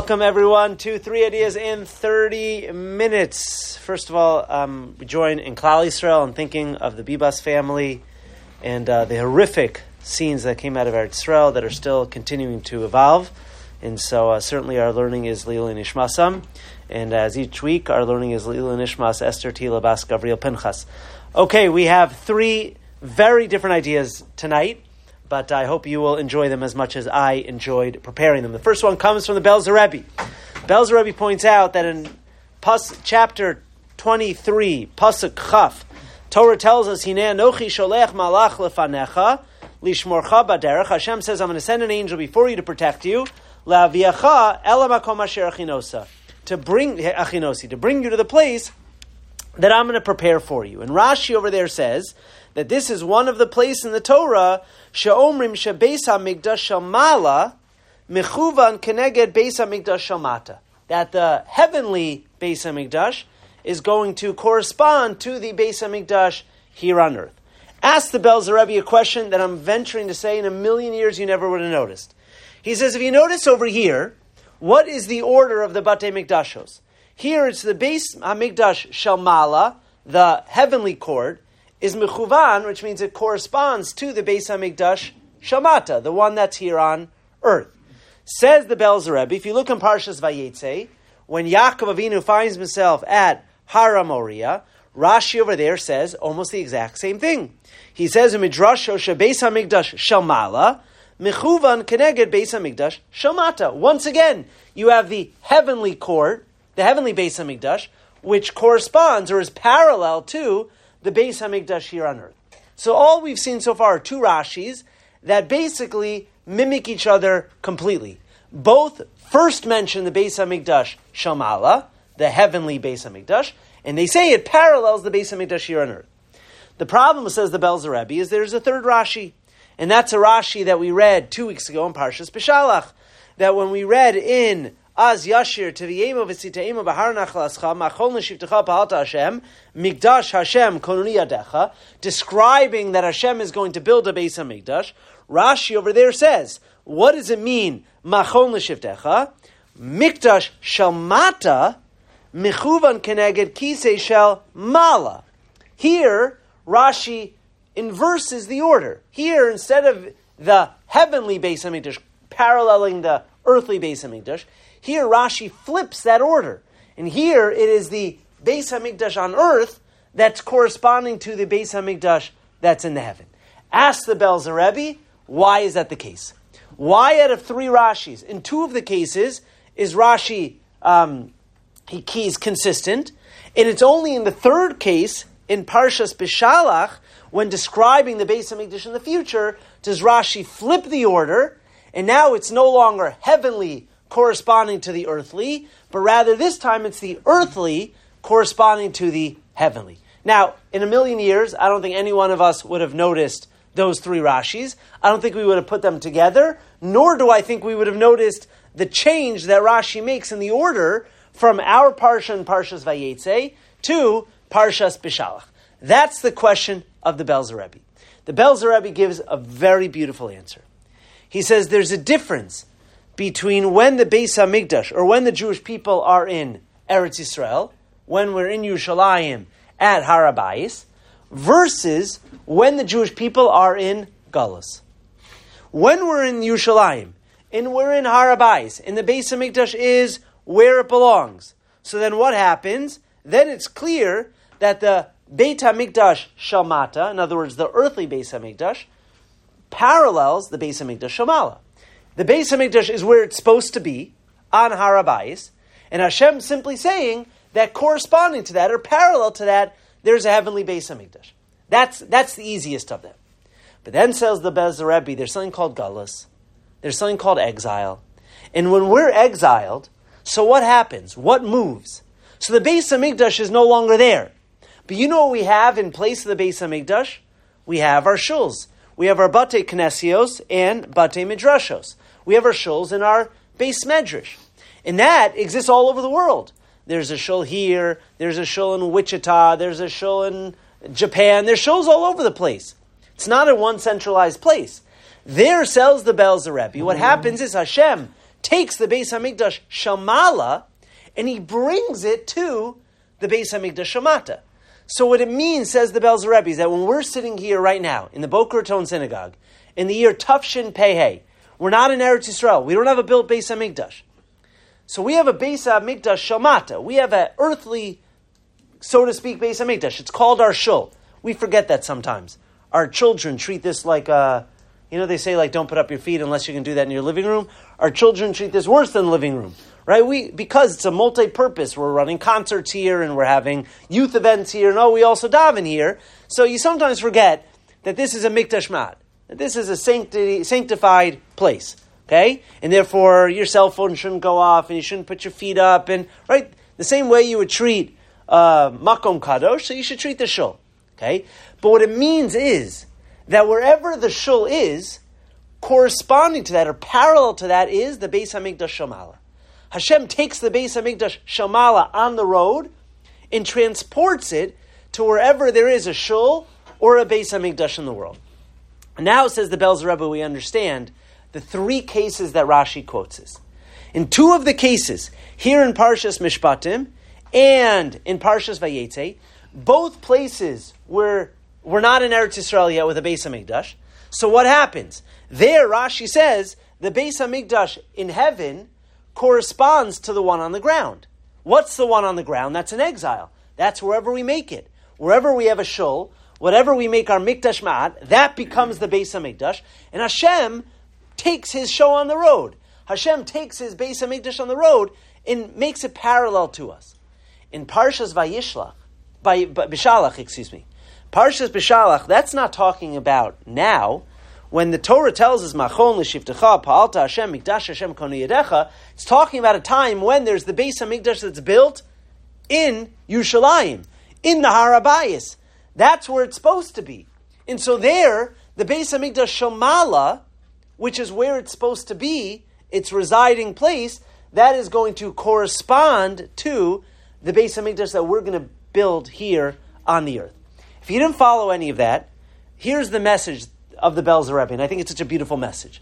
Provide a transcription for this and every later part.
Welcome everyone to 3 Ideas in 30 Minutes. First of all, we join in Klal Yisrael and thinking of the Bibas family and the horrific scenes that came out of Eretz Yisrael that are still continuing to evolve. And so certainly our learning is Leilui Nishmasam. And as each week, our learning is Leilui Nishmas Esther Tila Bas Gavriel Pinchas. Okay, we have 3 very different ideas tonight, but I hope you will enjoy them as much as I enjoyed preparing them. The first one comes from the Belzer Rebbe. Belzer Rebbe points out that in chapter 23, Pasuk Chaf, Torah tells us, Hinei Anochi sholech malach lefanecha lishmorcha baderech. Hashem says, I'm going to send an angel before you to protect you. La'aviacha ela makom asher achinosa. To bring you to the place that I'm going to prepare for you. And Rashi over there says that this is one of the places in the Torah she'omrim shebeis hamikdash shel mala mechuvan keneged beis hamikdash shel mata. That the heavenly beis hamikdash is going to correspond to the beis hamikdash here on earth. Ask the Belzer Rebbe a question that I'm venturing to say in a million years you never would have noticed. He says, if you notice over here, what is the order of the Batei Mikdashos? Here it's the Beis HaMikdash Shel Mala, the heavenly court, is Mechuvan, which means it corresponds to the Beis HaMikdash Shel Mata, the one that's here on earth. Says the Belzer Rebbe, if you look in Parshas Vayetze, when Yaakov Avinu finds himself at Har HaMoriah, Rashi over there says almost the exact same thing. He says in Midrasho Beis HaMikdash Shel Mala, Mechuvan Keneged Beis HaMikdash Shel Mata. Once again, you have the heavenly court, the heavenly Beis HaMikdash, which corresponds or is parallel to the Beis HaMikdash here on earth. So all we've seen so far are 2 Rashis that basically mimic each other completely. Both first mention the Beis HaMikdash Shel Mala, the heavenly Beis HaMikdash, and they say it parallels the Beis HaMikdash here on earth. The problem, says the Belzer Rebbe, is there's a third Rashi. And that's a Rashi that we read 2 weeks ago in Parshas Beshalach. That when we read in Az Yashir Tiviyema V'Sitaima Bahar Nachlascha Machol Neshivtecha Pahalta Hashem Mikdash Hashem Konuni Yadecha, describing that Hashem is going to build a Beis HaMikdash, Rashi over there says, what does it mean? Machol Neshivtecha Mikdash Shel Mata Mechuvan Keneged Kisei Shel Mala. Here Rashi inverses the order. Here, instead of the heavenly Beis HaMikdash paralleling the earthly Beis HaMikdash, here Rashi flips that order. And here it is the Beis HaMikdash on earth that's corresponding to the Beis HaMikdash that's in the heaven. Ask the Belzer Rebbe, why is that the case? Why out of 3 Rashis? In 2 of the cases is Rashi, he's consistent, and it's only in the 3rd case, in Parshas Beshalach, when describing the Beis HaMikdash in the future, does Rashi flip the order, and now it's no longer heavenly corresponding to the earthly, but rather this time it's the earthly corresponding to the heavenly. Now, in a million years, I don't think any one of us would have noticed those 3 Rashis. I don't think we would have put them together, nor do I think we would have noticed the change that Rashi makes in the order from our Parsha and Parshas Vayetze to Parshas Beshalach. That's the question of the Belzer Rebbe. The Belzer Rebbe gives a very beautiful answer. He says there's a difference between when the Beis HaMikdash, or when the Jewish people are in Eretz Yisrael, when we're in Yerushalayim at Har HaBayis, versus when the Jewish people are in Galus. When we're in Yerushalayim, and we're in Har HaBayis, and the Beis HaMikdash is where it belongs, so then what happens? Then it's clear that the Beit HaMikdash Shel Mata, in other words, the earthly Beis HaMikdash, parallels the Beis HaMikdash Shel Mala. The Beis HaMikdash is where it's supposed to be, on Har HaBayis, and Hashem simply saying that corresponding to that, or parallel to that, there's a heavenly Beis HaMikdash. That's the easiest of them. But then says the Belzer Rebbe, there's something called Galus, there's something called exile. And when we're exiled, so what happens? What moves? So the Beis HaMikdash is no longer there. But you know what we have in place of the Beis HaMikdash? We have our shuls. We have our Batei Knesios and Batei Midrashos. We have our shuls and our Beis Medrash. And that exists all over the world. There's a shul here, there's a shul in Wichita, there's a shul in Japan, there's shuls all over the place. It's not in one centralized place. There sells the Belzer Rebbe. What happens is Hashem takes the Beis Hamikdash Shamala and he brings it to the Beis Hamikdash Shamata. So what it means, says the Belzer Rebbe, is that when we're sitting here right now in the Boca Raton Synagogue in the year Tufshin Pehei, we're not in Eretz Yisrael. We don't have a built Beis Hamikdash. So we have a Beis Hamikdash Shamata. We have an earthly, so to speak, Beis Hamikdash. It's called our shul. We forget that sometimes. Our children treat this like they say like don't put up your feet unless you can do that in your living room. Our children treat this worse than living room, right? Because it's a multi-purpose. We're running concerts here and we're having youth events here. No, we also daven here. So you sometimes forget that this is a mikdash mat, that this is a sanctified place, okay? And therefore your cell phone shouldn't go off and you shouldn't put your feet up, and right the same way you would treat makom kadosh, so you should treat the shul, okay? But what it means is that wherever the shul is, corresponding to that or parallel to that is the Beis Hamikdash Shamala. Hashem takes the Beis Hamikdash Shamala on the road and transports it to wherever there is a shul or a Beis Hamikdash in the world. And now, says the Belzer Rebbe, we understand the three cases that Rashi quotes us. In two of the cases, here in Parshas Mishpatim and in Parshas Vayetze, both places where we're not in Eretz Yisrael yet with a Beis Hamikdash. So what happens? There, Rashi says, the Beis Hamikdash in heaven corresponds to the one on the ground. What's the one on the ground? That's an exile. That's wherever we make it. Wherever we have a shul, whatever we make our Mikdash Ma'at, that becomes the Beis Hamikdash. And Hashem takes his show on the road. Hashem takes his Beis Hamikdash on the road and makes it parallel to us. In Parshas Bishalach, Parshas Bishalach, that's not talking about now. When the Torah tells us, Machon l'shivtecha, pa'alta Hashem, mikdash Hashem konu yedecha, it's talking about a time when there's the Beis Hamikdash that's built in Yerushalayim, in the Har HaBayis. That's where it's supposed to be. And so there, the Beis Hamikdash Shamala, which is where it's supposed to be, its residing place, that is going to correspond to the Beis Hamikdash that we're going to build here on the earth. If you didn't follow any of that, here's the message of the Belzer Rebbe, and I think it's such a beautiful message.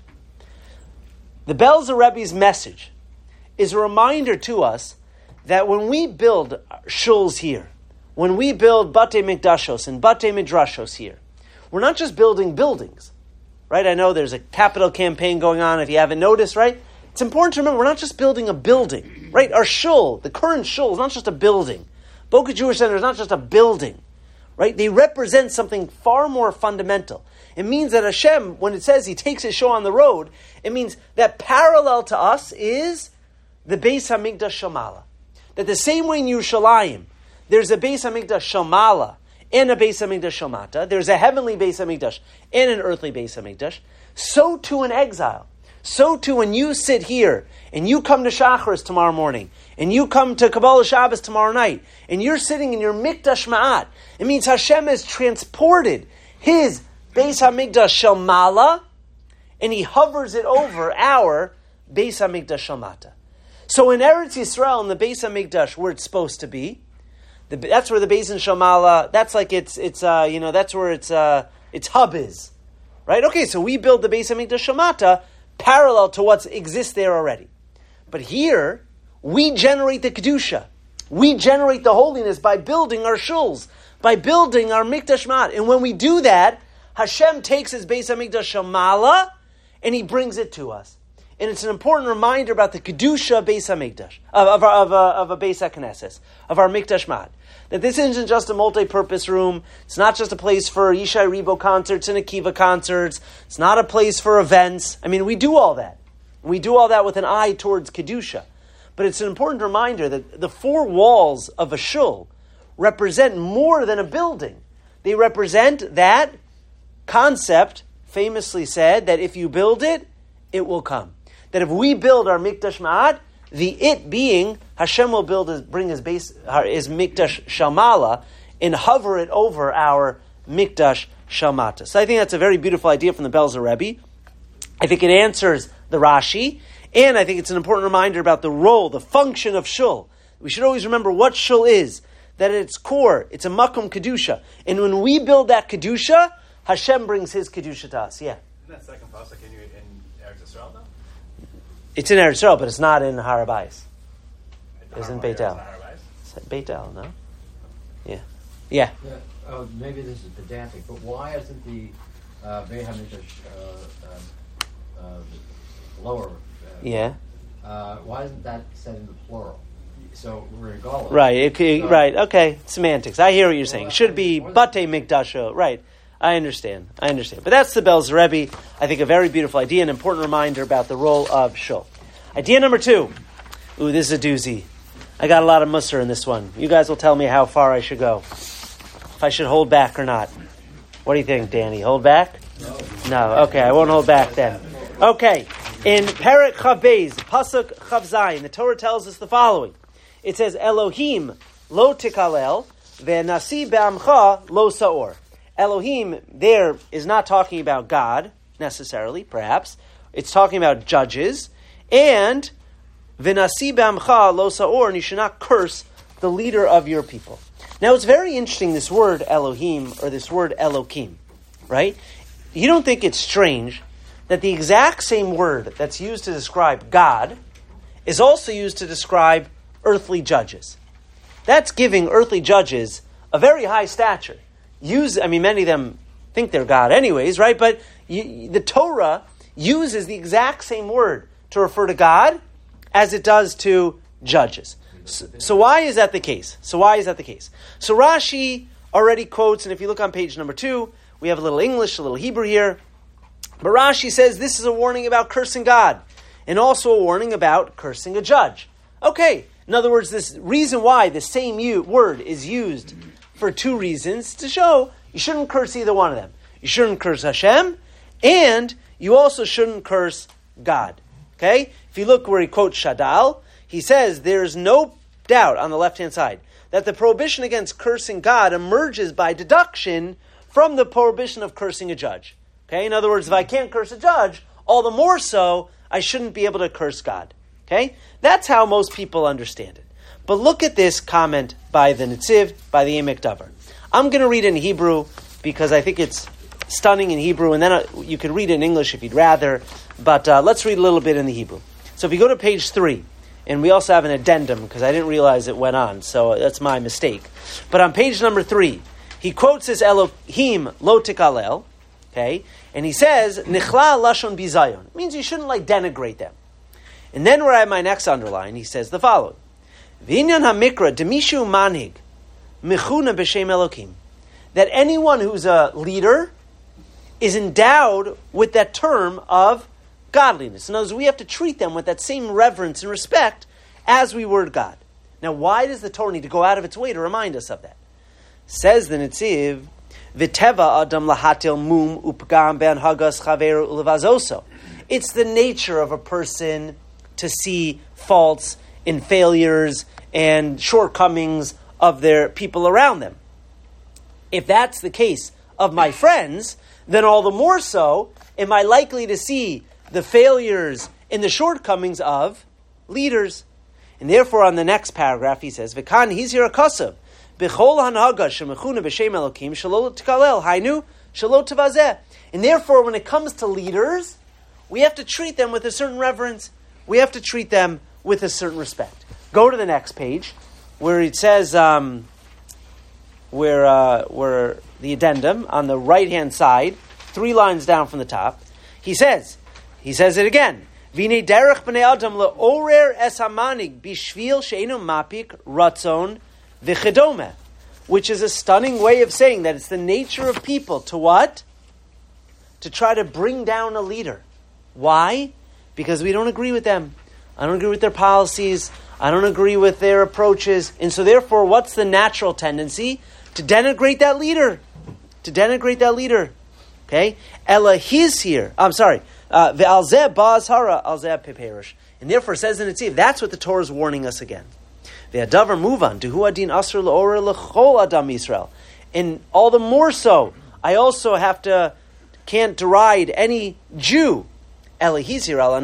The Belzer Rebbe's message is a reminder to us that when we build shuls here, when we build Batei Mikdashos and Batei Midrashos here, we're not just building buildings, right? I know there's a capital campaign going on, if you haven't noticed, right? It's important to remember, we're not just building a building, right? Our shul, the current shul, is not just a building. Boca Jewish Center is not just a building, right? They represent something far more fundamental. It means that Hashem, when it says he takes his show on the road, it means that parallel to us is the Beis Hamikdash Shamala. That the same way in Yerushalayim, there's a Beis Hamikdash Shamala and a Beis Hamikdash Shamata. There's a heavenly Beis Hamikdash and an earthly Beis Hamikdash. So too in exile. So too when you sit here and you come to Shacharis tomorrow morning and you come to Kabbalah Shabbos tomorrow night and you're sitting in your Mikdash Ma'at, it means Hashem has transported his Beis HaMikdash Shamala and he hovers it over our Beis HaMikdash Shamata. So in Eretz Yisrael, in the Beis HaMikdash, where it's supposed to be, that's where the Beis Shamala, that's like that's where its hub is. Right? Okay, so we build the Beis HaMikdash Shamata parallel to what exists there already. But here, we generate the Kedusha. We generate the holiness by building our shuls, by building our Mikdash Mat. And when we do that, Hashem takes his Beis HaMikdash Shamala and he brings it to us. And it's an important reminder about the Kedusha Beis HaMikdash, of a Beis HaKnesses, of our Mikdash Mat. That this isn't just a multi-purpose room. It's not just a place for Yishai Rebo concerts and Akiva concerts. It's not a place for events. I mean, we do all that. We do all that with an eye towards Kedusha. But it's an important reminder that the four walls of a shul represent more than a building. They represent that concept, famously said, that if you build it, it will come. That if we build our Mikdash Ma'at, the it being, Hashem will bring his Mikdash Shamala and hover it over our Mikdash Shamata. So I think that's a very beautiful idea from the Belzer Rebbe. I think it answers the Rashi, and I think it's an important reminder about the role, the function of shul. We should always remember what shul is, that at its core, it's a makom kedusha. And when we build that kedusha, Hashem brings his kedusha to us. Yeah? Isn't that second pasuk in Eretz Yisrael, though? It's in Eretz Yisrael, but it's not in Har HaBayis. It's in Beit El. It's in Beit El, no? Yeah. Maybe this is pedantic, but why isn't the Beit HaMikdash lower? Why isn't that said in the plural? So we're in Golan. Right. Right. Okay. Semantics. I hear what you're saying. It should be Batei Mikdasho. Right. I understand. But that's the Belzer Rebbe. I think a very beautiful idea, an important reminder about the role of Shul. Idea number 2. Ooh, this is a doozy. I got a lot of musser in this one. You guys will tell me how far I should go. If I should hold back or not. What do you think, Danny? Hold back? No. Okay, I won't hold back then. Okay. In Perek Chavez, Pasuk Chav Zayin, the Torah tells us the following. It says, Elohim lo tikalel, ve'nasi be'amcha lo sa'or. Elohim there is not talking about God, necessarily, perhaps. It's talking about judges. And, ve'nasi be'amcha lo sa'or, and you should not curse the leader of your people. Now, it's very interesting, this word Elohim, or this word Elokim, right? You don't think it's strange that the exact same word that's used to describe God is also used to describe earthly judges. That's giving earthly judges a very high stature. Many of them think they're God anyways, right? But the Torah uses the exact same word to refer to God as it does to judges. So why is that the case? So Rashi already quotes, and if you look on page number 2, we have a little English, a little Hebrew here. But Rashi says this is a warning about cursing God, and also a warning about cursing a judge. Okay, in other words, this reason why the same word is used for 2 reasons to show you shouldn't curse either one of them. You shouldn't curse Hashem, and you also shouldn't curse God. Okay? If you look where he quotes Shadal, he says there's no doubt on the left-hand side that the prohibition against cursing God emerges by deduction from the prohibition of cursing a judge. Okay? In other words, if I can't curse a judge, all the more so, I shouldn't be able to curse God. Okay? That's how most people understand it. But look at this comment by the Netziv, by the Emek Davar. I'm going to read it in Hebrew because I think it's stunning in Hebrew, and then you can read it in English if you'd rather, but let's read a little bit in the Hebrew. So if you go to page 3, and we also have an addendum because I didn't realize it went on, so that's my mistake. But on page number 3, he quotes this Elohim lo tikalel, okay, and he says, Nichla lashon bizayon. It means you shouldn't denigrate them. And then where I have my next underline, he says the following. V'inyan hamikra demishu manhig mechuna b'shem Elokim. That anyone who's a leader is endowed with that term of godliness. In other words, we have to treat them with that same reverence and respect as we would God. Now, why does the Torah need to go out of its way to remind us of that? Says the Netziv, V'teva adam lahatil mum upgam ben hagas chaveru ulevazoso. It's the nature of a person to see faults and failures and shortcomings of their people around them. If that's the case of my friends, then all the more so am I likely to see the failures and the shortcomings of leaders. And therefore, on the next paragraph, he says, V'kan hizir akasav, b'chol hanhaga shemechuna b'shem Elokim shelo tkalel hainu shelo tavazeh. And therefore, when it comes to leaders, we have to treat them with a certain reverence. We have to treat them with a certain respect. Go to the next page, where it says, where the addendum on the right-hand side, 3 lines down from the top, he says it again. V'nei derech b'nei adam le'orer es hamanig b'shvil she'enu mapik ratzon v'chedome, which is a stunning way of saying that it's the nature of people to what? To try to bring down a leader. Why? Because we don't agree with them. I don't agree with their policies. I don't agree with their approaches. And so therefore, what's the natural tendency? To denigrate that leader. Okay? Ella his here. I'm sorry. Ve'alzeh ba'azhara alzeh peperish. And therefore, it says in Netziv, that's what the Torah is warning us again. Ve'adavar muvan duhu adin asr le'orer lechol adam Yisrael. And all the more so, I also can't deride any Jew. So why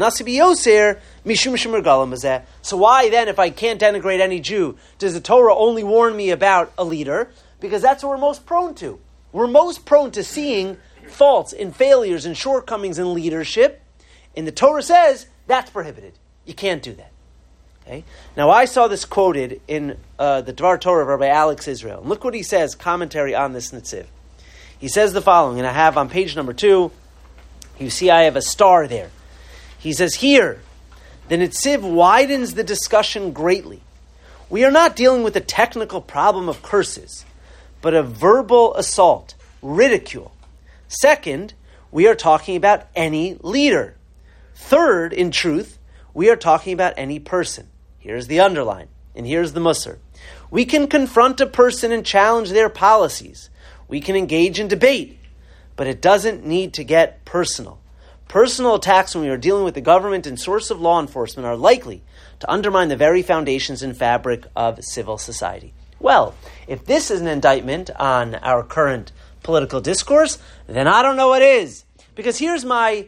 then, if I can't denigrate any Jew, does the Torah only warn me about a leader? Because that's what we're most prone to. We're most prone to seeing faults and failures and shortcomings in leadership. And the Torah says, That's prohibited. You can't do that. Okay? Now, I saw this quoted in the Dvar Torah of Rabbi Alex Israel. And look what he says, commentary on this Netziv. He says the following, and I have on page number 2, you see I have a star there. He says, here, the Netziv widens the discussion greatly. We are not dealing with the technical problem of curses, but a verbal assault, ridicule. Second, we are talking about any leader. Third, in truth, we are talking about any person. Here's the underline, and here's the musar. We can confront a person and challenge their policies. We can engage in debate, but it doesn't need to get personal. Personal attacks when we are dealing with the government and source of law enforcement are likely to undermine the very foundations and fabric of civil society. Well, if this is an indictment on our current political discourse, then I don't know what is. Because here's my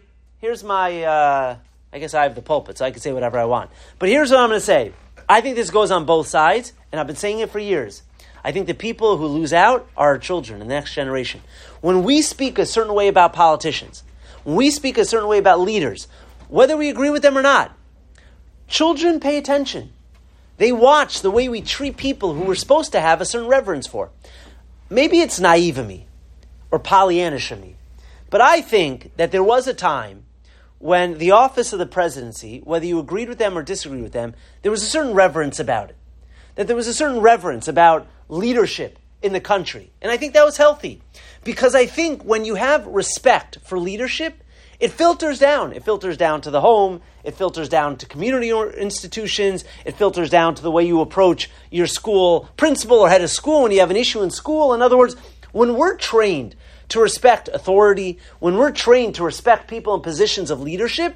I guess I have the pulpit, so I can say whatever I want. But here's what I'm going to say. I think this goes on both sides, and I've been saying it for years. I think the people who lose out are our children and the next generation. When we speak a certain way about politicians, when we speak a certain way about leaders, whether we agree with them or not, children pay attention. They watch the way we treat people who we're supposed to have a certain reverence for. Maybe it's naive of me or Pollyannish of me, but I think that there was a time when the office of the presidency, whether you agreed with them or disagreed with them, there was a certain reverence about it. That there was a certain reverence about leadership in the country. And I think that was healthy. Because I think when you have respect for leadership, it filters down. It filters down to the home. It filters down to community or institutions. It filters down to the way you approach your school principal or head of school when you have an issue in school. In other words, when we're trained to respect authority, when we're trained to respect people in positions of leadership,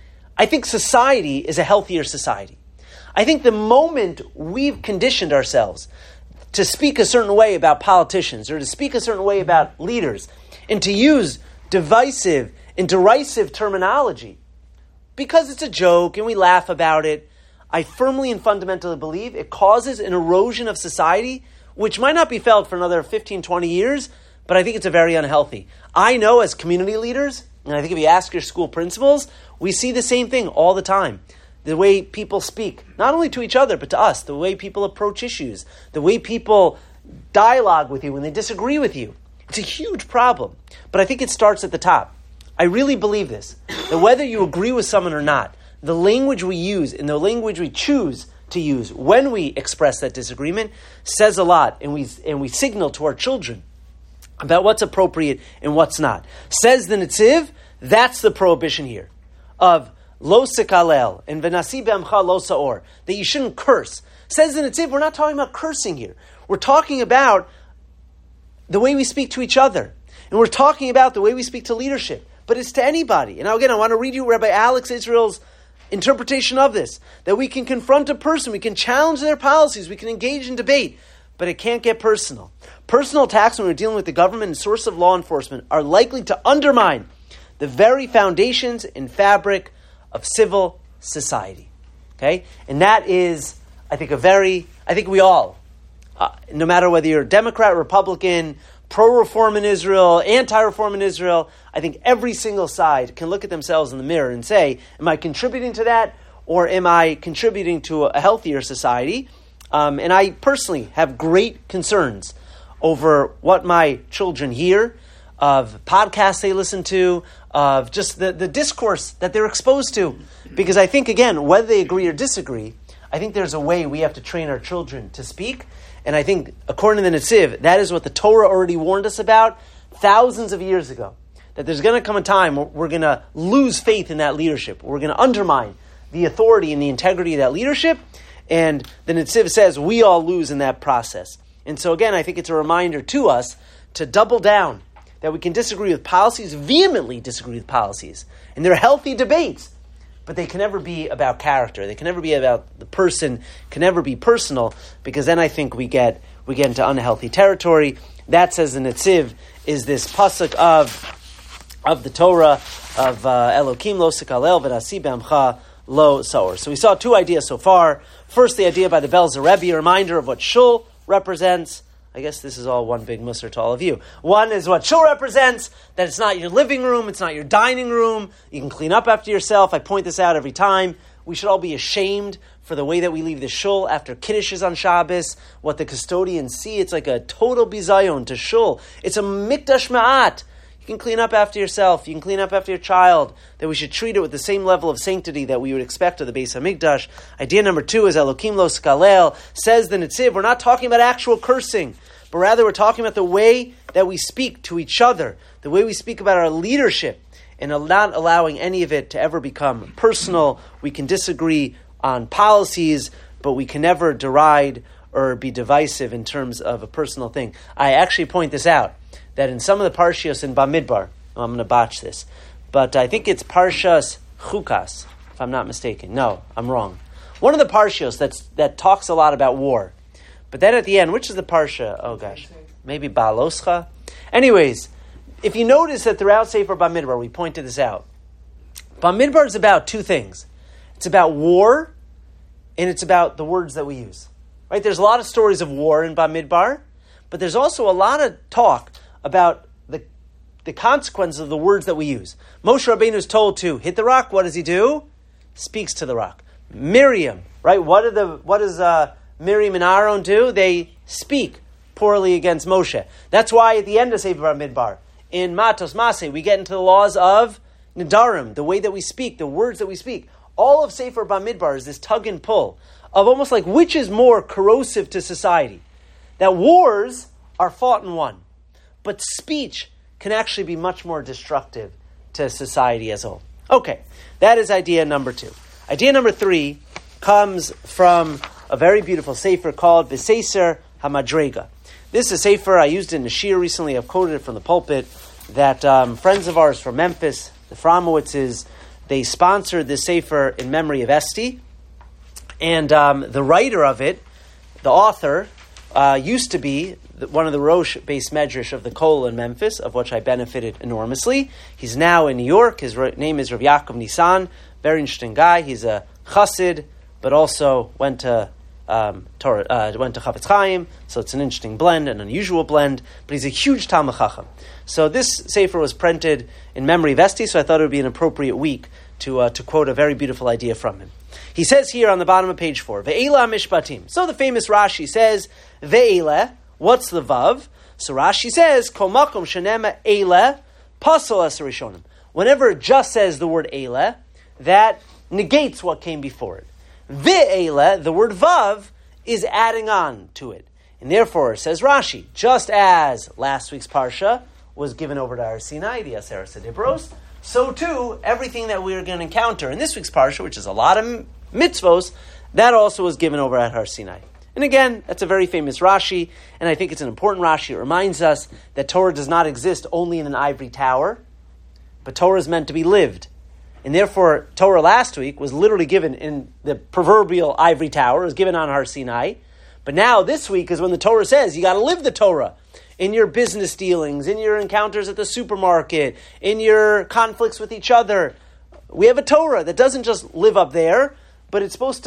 I think society is a healthier society. I think the moment we've conditioned ourselves to speak a certain way about politicians or to speak a certain way about leaders and to use divisive and derisive terminology because it's a joke and we laugh about it, I firmly and fundamentally believe it causes an erosion of society which might not be felt for another 15, 20 years, but I think it's a very unhealthy. I know as community leaders, and I think if you ask your school principals, we see the same thing all the time. The way people speak, not only to each other, but to us, the way people approach issues, the way people dialogue with you when they disagree with you. It's a huge problem, but I think it starts at the top. I really believe this, that whether you agree with someone or not, the language we use and the language we choose to use when we express that disagreement says a lot, and we signal to our children about what's appropriate and what's not. Says the Netziv, that's the prohibition here of lo sikalel and v'nasi be'amcha lo sa'or, that you shouldn't curse. Says the Netziv, we're not talking about cursing here. We're talking about the way we speak to each other. And we're talking about the way we speak to leadership. But it's to anybody. And now again, I want to read you Rabbi Alex Israel's interpretation of this, that we can confront a person, we can challenge their policies, we can engage in debate, but it can't get personal. Personal attacks when we're dealing with the government and source of law enforcement are likely to undermine the very foundations and fabric of civil society. Okay? And that is, I think we all, no matter whether you're Democrat, Republican, pro-reform in Israel, anti-reform in Israel, I think every single side can look at themselves in the mirror and say, am I contributing to that, or am I contributing to a healthier society? And I personally have great concerns over what my children hear, of podcasts they listen to, of just the discourse that they're exposed to. Because I think, again, whether they agree or disagree, I think there's a way we have to train our children to speak. And I think, according to the Netziv, that is what the Torah already warned us about thousands of years ago. That there's going to come a time where we're going to lose faith in that leadership. We're going to undermine the authority and the integrity of that leadership. And the Netziv says we all lose in that process. And so again, I think it's a reminder to us to double down, that we can disagree with policies, vehemently disagree with policies. And they're healthy debates, but they can never be about character. They can never be about the person, can never be personal, because then I think we get into unhealthy territory. That, says the Netziv, is this pasuk of the Torah of Elokim lo sikalel v'nasi be'amcha lo sa'or. So we saw two ideas so far. First, the idea by the Belzer Rebbe, a reminder of what shul represents, I guess this is all one big musar to all of you. One is what shul represents, that it's not your living room, it's not your dining room. You can clean up after yourself. I point this out every time. We should all be ashamed for the way that we leave the shul after Kiddushes on Shabbos. What the custodians see, it's like a total bizayon to shul. It's a mikdash ma'at. You can clean up after yourself. You can clean up after your child. That we should treat it with the same level of sanctity that we would expect of the Beis HaMikdash. Idea number 2 is Elokim lo skalel. Says the Netziv, we're not talking about actual cursing, but rather we're talking about the way that we speak to each other, the way we speak about our leadership, and not allowing any of it to ever become personal. We can disagree on policies, but we can never deride or be divisive in terms of a personal thing. I actually point this out, that in some of the parshios in Bamidbar, I'm going to botch this, but I think it's Parshas Chukas, if I'm not mistaken. No, I'm wrong. One of the parshios that talks a lot about war. But then at the end, which is the parsha? Oh gosh, maybe Baaloscha? Anyways, if you notice that throughout Sefer Bamidbar, we pointed this out, Bamidbar is about 2 things. It's about war, and it's about the words that we use. Right? There's a lot of stories of war in Bamidbar, but there's also a lot of talk about the consequences of the words that we use. Moshe Rabbeinu is told to hit the rock. What does he do? Speaks to the rock. Miriam, right? What does Miriam and Aaron do? They speak poorly against Moshe. That's why at the end of Sefer Bamidbar, in Matos Maseh, we get into the laws of Nidarim, the way that we speak, the words that we speak. All of Sefer Bamidbar is this tug and pull of almost like which is more corrosive to society. That wars are fought and won, but speech can actually be much more destructive to society as a whole. Okay, that is idea number 2. Idea number 3 comes from a very beautiful sefer called B'Seser HaMadrega. This is a sefer I used in the Shir recently. I've quoted it from the pulpit, that friends of ours from Memphis, the Fromowitzes, they sponsored this sefer in memory of Esti. And the writer of it, the author, used to be one of the Rosh Beis Medrash of the Kol in Memphis, of which I benefited enormously. He's now in New York. His name is Rav Yaakov Nisan. Very interesting guy. He's a chassid, but also went to Chavetz Chaim. So it's an interesting blend, an unusual blend. But he's a huge Talmid Chacham. So this sefer was printed in memory of Esti, so I thought it would be an appropriate week to quote a very beautiful idea from him. He says here on the bottom of page 4, Ve'ela mishpatim. So the famous Rashi says, Ve'ela, what's the vav? So Rashi says, Kol makom shenema eila, pasol es rishonim. Whenever it just says the word eila, that negates what came before it. Ve'ela, the word vav, is adding on to it. And therefore, says Rashi, just as last week's parsha was given over to Har Sinai, the Aseret Sedibros, so too, everything that we are going to encounter in this week's parsha, which is a lot of mitzvos, that also was given over at Har Sinai. And again, that's a very famous Rashi, and I think it's an important Rashi. It reminds us that Torah does not exist only in an ivory tower, but Torah is meant to be lived. And therefore, Torah last week was literally given in the proverbial ivory tower. It was given on Har Sinai. But now, this week is when the Torah says you got to live the Torah in your business dealings, in your encounters at the supermarket, in your conflicts with each other. We have a Torah that doesn't just live up there, but it's supposed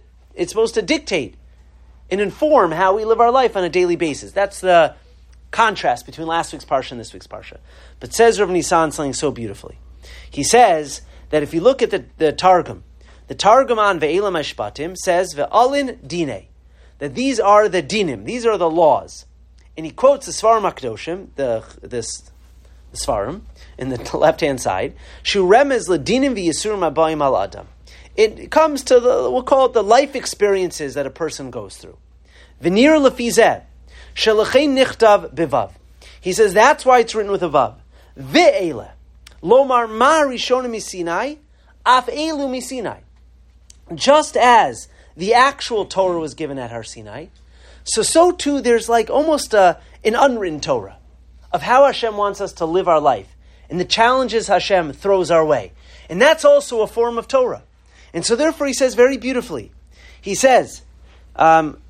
to dictate and inform how we live our life on a daily basis. That's the contrast between last week's parsha and this week's parsha. But says Rav Nisan something so beautifully. He says that if you look at the Targum on Ve'ela Mishpatim says Ve'alin Dinei, that these are the dinim, these are the laws. And he quotes the Svarim HaKadoshim, the Svarim, in the left-hand side, Shu remez l'dinim v'yisurim habayim al adam. It comes to we'll call it the life experiences that a person goes through. V'nir lefizeh, shelachein nichtav bivav. He says that's why it's written with a vav. Ve'ele, lomar ma rishonim misinai, af elu misinai. Just as the actual Torah was given at Har Sinai, so too there's like almost an unwritten Torah of how Hashem wants us to live our life and the challenges Hashem throws our way. And that's also a form of Torah. And so therefore he says very beautifully, he says, Lahoros,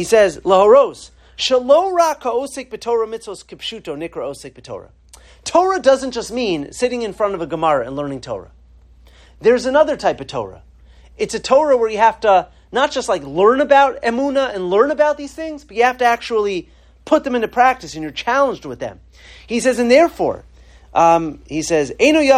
Shalo ra ka'osek b'Torah mitzvos kipshuto nikra osek b'Torah. Torah doesn't just mean sitting in front of a Gemara and learning Torah. There's another type of Torah. It's a Torah where you have to not just like learn about Emunah and learn about these things, but you have to actually put them into practice and you're challenged with them. He says, and therefore, he says,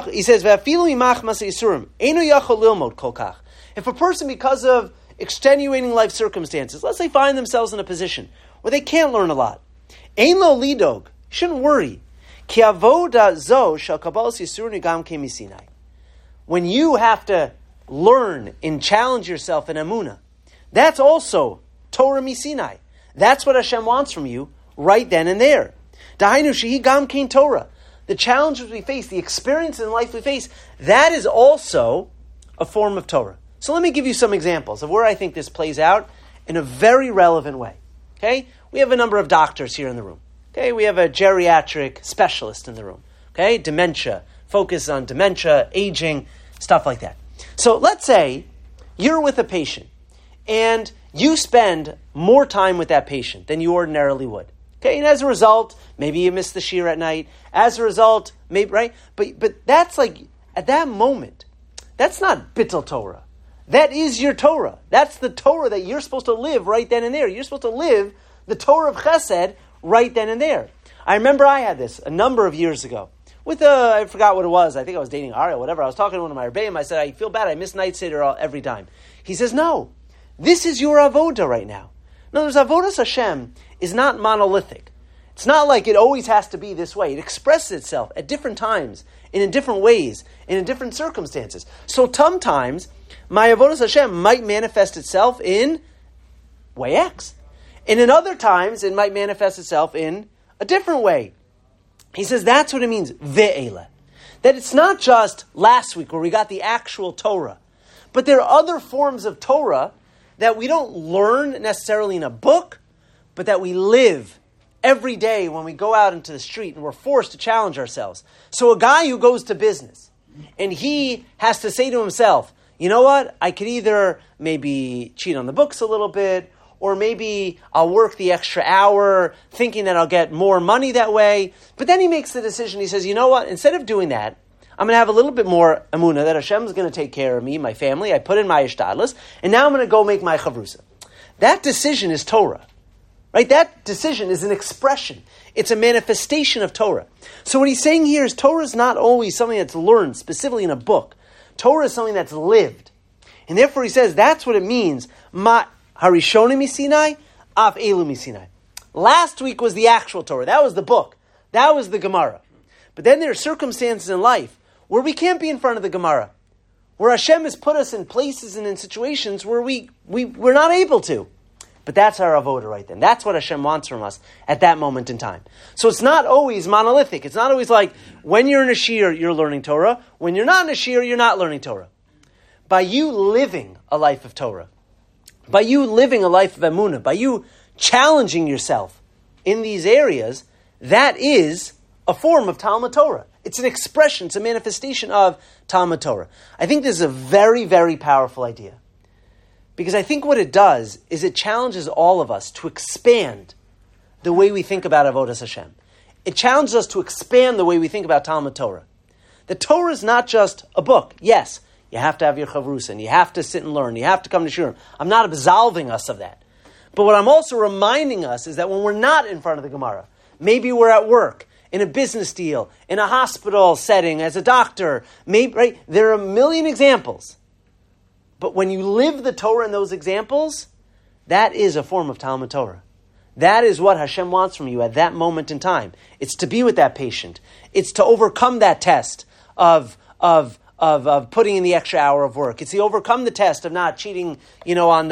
if a person, because of extenuating life circumstances, let's say find themselves in a position where they can't learn a lot, ein lo lidog, shouldn't worry. Ki avoda zo shel kabbalas yisur nigam ke misinai. When you have to learn and challenge yourself in Emunah, that's also Torah misinai. That's what Hashem wants from you right then and there. Dahainu shehi gam kein Torah. The challenges we face, the experience in life we face, that is also a form of Torah. So let me give you some examples of where I think this plays out in a very relevant way. Okay? We have a number of doctors here in the room. Okay? We have a geriatric specialist in the room. Okay? Dementia. Focus on dementia, aging, stuff like that. So let's say you're with a patient and you spend more time with that patient than you ordinarily would. Okay, and as a result, maybe you miss the shir at night. As a result, maybe, right? But that's like, at that moment, that's not bittul Torah. That is your Torah. That's the Torah that you're supposed to live right then and there. You're supposed to live the Torah of Chesed right then and there. I remember I had this a number of years ago. With I forgot what it was. I think I was dating Ari or whatever. I was talking to one of my rebbeim. I said, I feel bad. I miss night seder every time. He says, no, this is your avoda right now. In other words, avodas Hashem is not monolithic. It's not like it always has to be this way. It expresses itself at different times, in different ways, in different circumstances. So sometimes my avodas Hashem might manifest itself in way X. And in other times, it might manifest itself in a different way. He says that's what it means, ve'ela. That it's not just last week where we got the actual Torah, but there are other forms of Torah that we don't learn necessarily in a book, but that we live every day when we go out into the street and we're forced to challenge ourselves. So a guy who goes to business and he has to say to himself, you know what, I could either maybe cheat on the books a little bit, or maybe I'll work the extra hour thinking that I'll get more money that way. But then he makes the decision, he says, you know what, instead of doing that, I'm going to have a little bit more emunah that Hashem's going to take care of me, my family. I put in my ishtadlus, and now I'm going to go make my chavrusa. That decision is Torah, right? That decision is an expression. It's a manifestation of Torah. So what he's saying here is Torah is not always something that's learned specifically in a book. Torah is something that's lived. And therefore he says that's what it means. Ma harishonim misinai, af elu misinai. Last week was the actual Torah. That was the book. That was the Gemara. But then there are circumstances in life where we can't be in front of the Gemara, where Hashem has put us in places and in situations where we're not able to. But that's our avoda right then. That's what Hashem wants from us at that moment in time. So it's not always monolithic. It's not always like when you're in a shir, you're learning Torah. When you're not in a shir, you're not learning Torah. By you living a life of Torah, by you living a life of emunah, by you challenging yourself in these areas, that is a form of Talmud Torah. It's an expression, it's a manifestation of Talmud Torah. I think this is a very, very powerful idea. Because I think what it does is it challenges all of us to expand the way we think about Avodas Hashem. It challenges us to expand the way we think about Talmud Torah. The Torah is not just a book. Yes, you have to have your chavrusa, and you have to sit and learn, you have to come to shiurim. I'm not absolving us of that. But what I'm also reminding us is that when we're not in front of the Gemara, maybe we're at work, in a business deal, in a hospital setting, as a doctor, maybe, right? There are a million examples. But when you live the Torah in those examples, that is a form of Talmud Torah. That is what Hashem wants from you at that moment in time. It's to be with that patient. It's to overcome that test of putting in the extra hour of work. It's to overcome the test of not cheating, on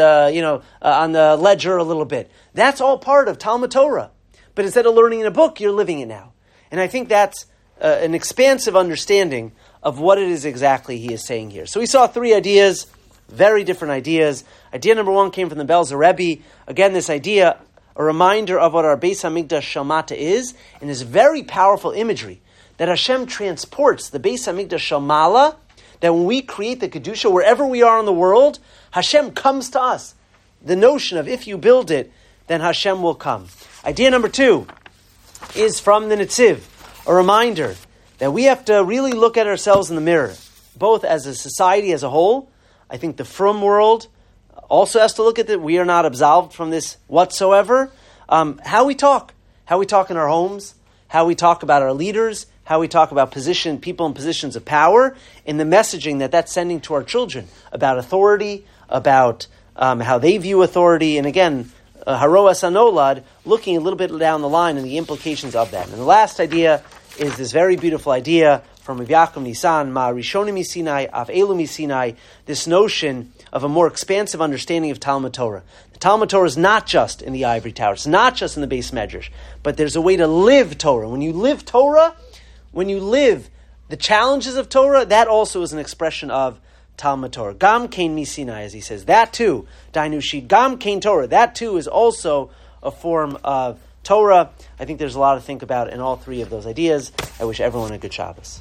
the ledger a little bit. That's all part of Talmud Torah. But instead of learning in a book, you're living it now. And I think that's an expansive understanding of what it is exactly he is saying here. So we saw three ideas, very different ideas. Idea number one came from the Belzer Rebbe. Again, this idea, a reminder of what our Beis HaMikdash Shalmata is, and this very powerful imagery that Hashem transports the Beis HaMikdash Shalmala, that when we create the Kedusha, wherever we are in the world, Hashem comes to us. The notion of if you build it, then Hashem will come. Idea number two is from the Netziv, a reminder that we have to really look at ourselves in the mirror, both as a society as a whole. I think the frum world also has to look at that. We are not absolved from this whatsoever. How we talk, how we talk in our homes, how we talk about our leaders, how we talk about people in positions of power, and the messaging that's sending to our children about authority, about how they view authority, and again, Haroas Anolad, looking a little bit down the line and the implications of that. And the last idea is this very beautiful idea from Rav Yaakov Nisan, Ma Rishonim Misinai, Av Elu Misinai, this notion of a more expansive understanding of Talmud Torah. The Talmud Torah is not just in the ivory tower, it's not just in the Beis Medrash, but there's a way to live Torah. When you live Torah, when you live the challenges of Torah, that also is an expression of Talmud Torah. Gam Kain Misinai, as he says, that too, Dainushi, Gam Kain Torah, that too is also a form of Torah. I think there's a lot to think about in all three of those ideas. I wish everyone a good Shabbos.